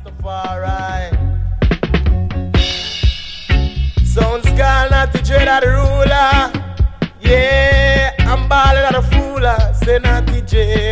Rastafari. Sounds called not to dread of the ruler. Yeah, I'm balling at a fooler. Say not to dread.